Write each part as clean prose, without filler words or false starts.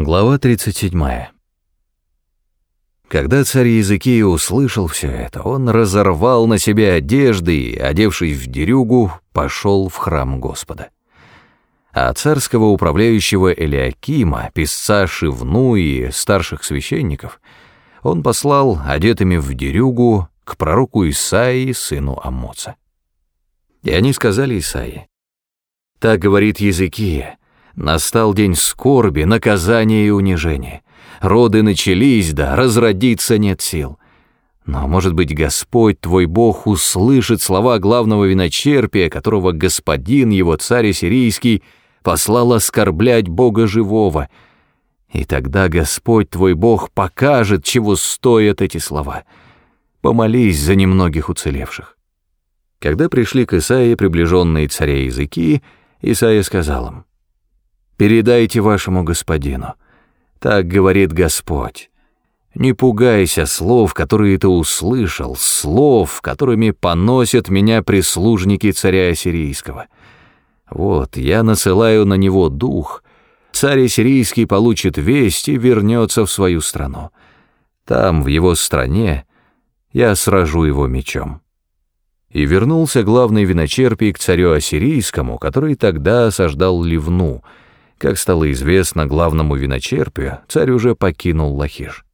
Глава 37. Когда царь Языкия услышал все это, он разорвал на себе одежды и, одевшись в дерюгу, пошел в храм Господа. А царского управляющего Элиакима, писца Шивну и старших священников он послал, одетыми в дерюгу, к пророку Исаии, сыну Амоца. И они сказали Исаии: «Так говорит Языкия, настал день скорби, наказания и унижения. Роды начались, да разродиться нет сил. Но, может быть, Господь твой Бог услышит слова главного виночерпия, которого господин его, царь ассирийский, послал оскорблять Бога живого. И тогда Господь твой Бог покажет, чего стоят эти слова. Помолись за немногих уцелевших». Когда пришли к Исаии приближенные царя Языкии, Исаия сказал им: «Передайте вашему господину, так говорит Господь, не пугайся слов, которые ты услышал, слов, которыми поносят меня прислужники царя ассирийского. Вот, я насылаю на него дух, царь ассирийский получит весть и вернется в свою страну. Там, в его стране, я сражу его мечом». И вернулся главный виночерпий к царю ассирийскому, который тогда осаждал Ливну. Как стало известно главному виночерпию, царь уже покинул Лахиш.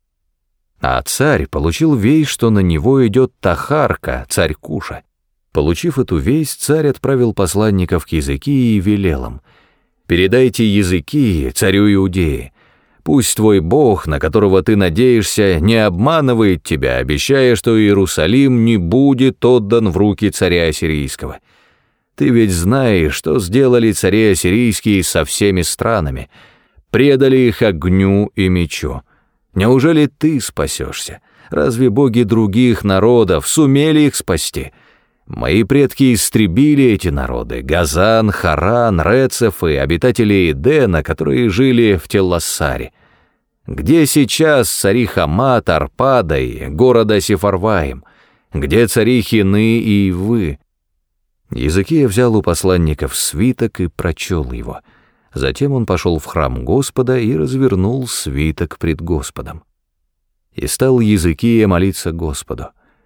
А царь получил весть, что на него идет Тахарка, царь Куша. Получив эту весть, царь отправил посланников к Языкии и велел им: «Передайте Языкии, царю Иудеи, пусть твой Бог, на которого ты надеешься, не обманывает тебя, обещая, что Иерусалим не будет отдан в руки царя ассирийского. Ты ведь знаешь, что сделали цари ассирийские со всеми странами, предали их огню и мечу. Неужели ты спасешься? Разве боги других народов сумели их спасти? Мои предки истребили эти народы: Газан, Харан, Рецеф и обитатели Эдена, которые жили в Теллассаре. Где сейчас цари Хамат, Арпада и города Сефарваим? Где цари Хины и Ивы?» Языкия взял у посланников свиток и прочел его. Затем он пошел в храм Господа и развернул свиток пред Господом. И стал Языкия молиться Господу: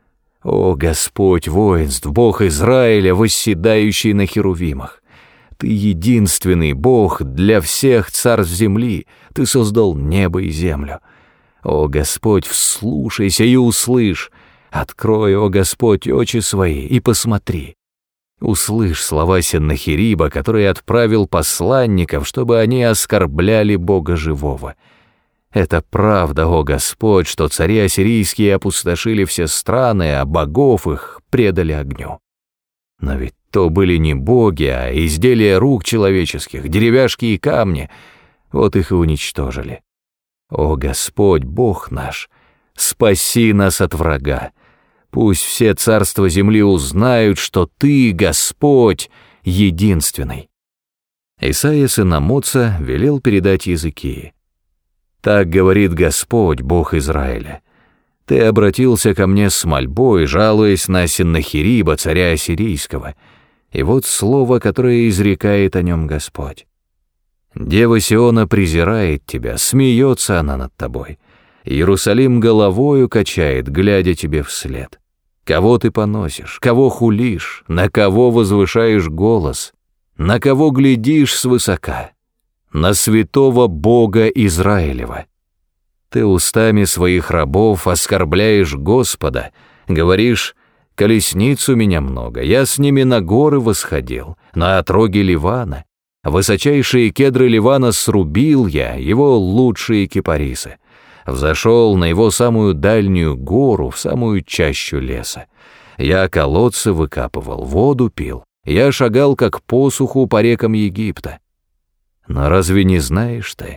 «О Господь воинств, Бог Израиля, восседающий на херувимах! Ты единственный Бог для всех царств земли, Ты создал небо и землю. О Господь, вслушайся и услышь, открой, о Господь, очи свои и посмотри. Услышь слова Сеннахериба, который отправил посланников, чтобы они оскорбляли Бога живого. Это правда, о Господь, что цари ассирийские опустошили все страны, а богов их предали огню. Но ведь то были не боги, а изделия рук человеческих, деревяшки и камни, вот их и уничтожили. О Господь, Бог наш, спаси нас от врага. Пусть все царства земли узнают, что Ты, Господь, единственный». Исаия, сын Амоца, велел передать Языкии: «Так говорит Господь, Бог Израиля: Ты обратился ко мне с мольбой, жалуясь на Сеннахериба, царя ассирийского, и вот слово, которое изрекает о нем Господь. Дева Сиона презирает тебя, смеется она над тобой. Иерусалим головою качает, глядя тебе вслед. Кого ты поносишь, кого хулишь, на кого возвышаешь голос, на кого глядишь свысока? На святого Бога Израилева. Ты устами своих рабов оскорбляешь Господа, говоришь: колесниц у меня много, я с ними на горы восходил, на отроги Ливана. Высочайшие кедры Ливана срубил я, его лучшие кипарисы. Взошел на его самую дальнюю гору, в самую чащу леса. Я колодцы выкапывал, воду пил, я шагал как посуху по рекам Египта. Но разве не знаешь ты?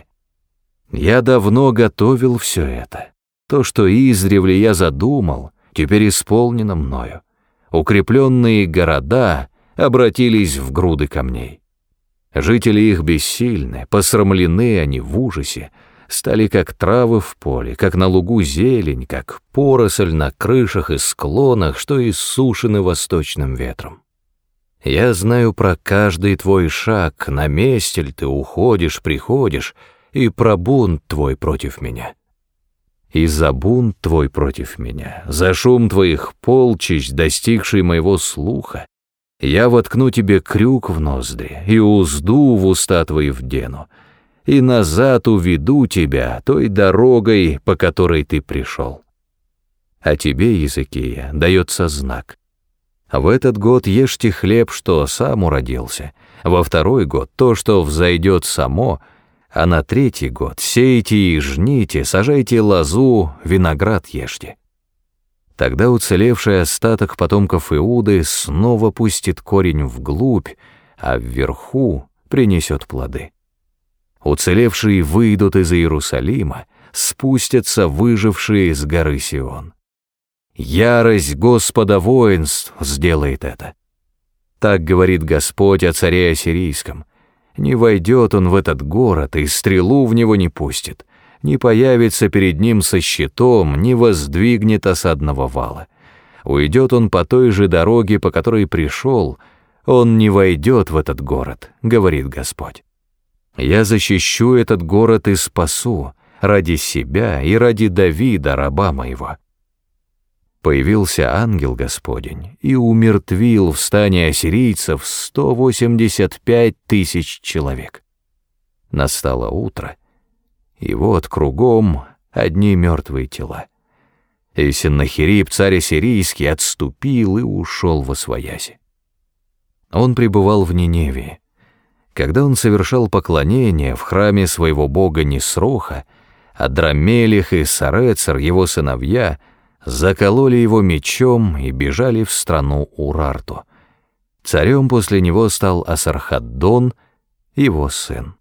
Я давно готовил все это. То, что издревле я задумал, теперь исполнено мною. Укрепленные города обратились в груды камней. Жители их бессильны, посрамлены они в ужасе, стали как травы в поле, как на лугу зелень, как поросль на крышах и склонах, что иссушены восточным ветром. Я знаю про каждый твой шаг, на месте ли ты уходишь, приходишь, и про бунт твой против меня. И за бунт твой против меня, за шум твоих полчищ, достигший моего слуха, я воткну тебе крюк в ноздри и узду в уста твои вдену, и назад уведу тебя той дорогой, по которой ты пришел. А тебе, Иезекия, дается знак. В этот год ешьте хлеб, что сам уродился, во второй год то, что взойдет само, а на третий год сейте и жните, сажайте лозу, виноград ешьте. Тогда уцелевший остаток потомков Иуды снова пустит корень вглубь, а вверху принесет плоды. Уцелевшие выйдут из Иерусалима, спустятся выжившие с горы Сион. Ярость Господа воинств сделает это. Так говорит Господь о царе ассирийском. Не войдет он в этот город, и стрелу в него не пустит, не появится перед ним со щитом, не воздвигнет осадного вала. Уйдет он по той же дороге, по которой пришел, он не войдет в этот город, говорит Господь. Я защищу этот город и спасу ради себя и ради Давида, раба моего. Появился ангел Господень и умертвил в стане ассирийцев 185 тысяч человек. Настало утро, и вот кругом одни мертвые тела. И Сеннахериб, царь ассирийский, отступил и ушел восвояси. Он пребывал в Ниневии. Когда он совершал поклонение в храме своего бога Нисроха, Адраммелех и Сарецер, его сыновья, закололи его мечом и бежали в страну Урарту. Царем после него стал Асархаддон, его сын.